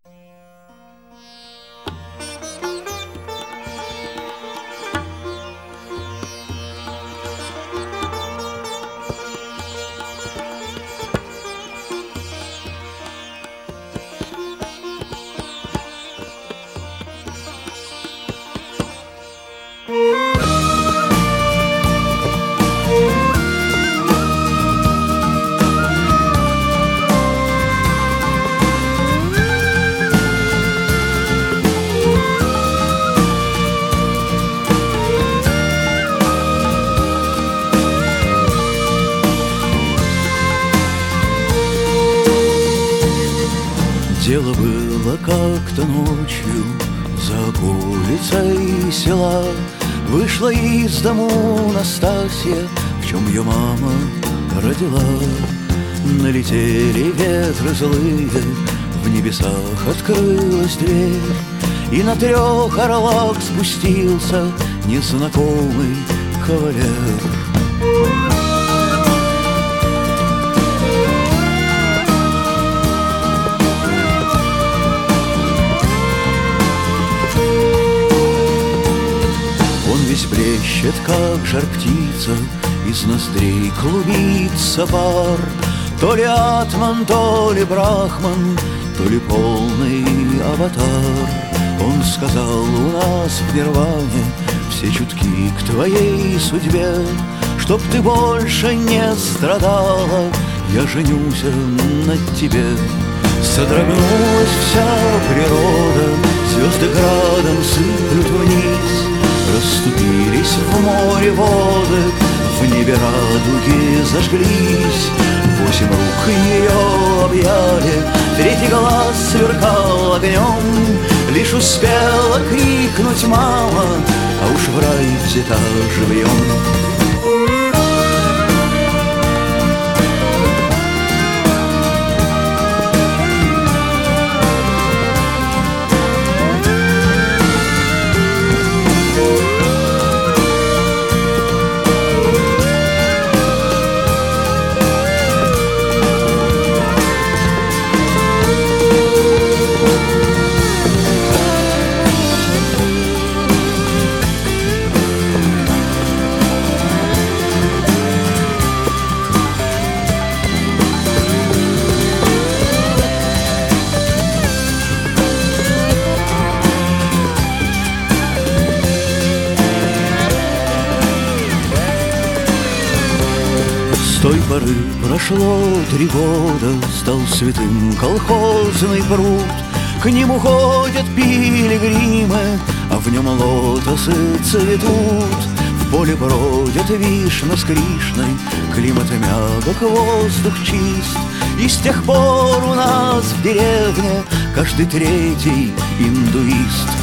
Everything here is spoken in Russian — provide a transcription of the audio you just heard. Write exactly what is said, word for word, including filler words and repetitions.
Дело было как-то ночью за околицей села. Вышла из дому Настасья, в чем ее мама родила. Налетели ветры злые, в небесах открылась дверь, и на трех орлах спустился незнакомый кавалер. Весь блещет, как жар птица, из ноздрей клубится пар. То ли атман, то ли брахман, то ли полный аватар. Он сказал: у нас в нирване все чутки к твоей судьбе. Чтоб ты больше не страдала, я женюсь на тебе. Содрогнулась вся природа, звезды градом сыплют вниз. Расступились в море воды, в небе радуги зажглись. Восемь рук ее объяли, третий глаз сверкал огнем. Лишь успела крикнуть мама, а уж в рай взята живьем. С той поры прошло три года, стал святым колхозный пруд. К нему ходят пилигримы, а в нем лотосы цветут. В поле бродят вишна с Кришной, климат мягок, воздух чист. И с тех пор у нас в деревне каждый третий индуист.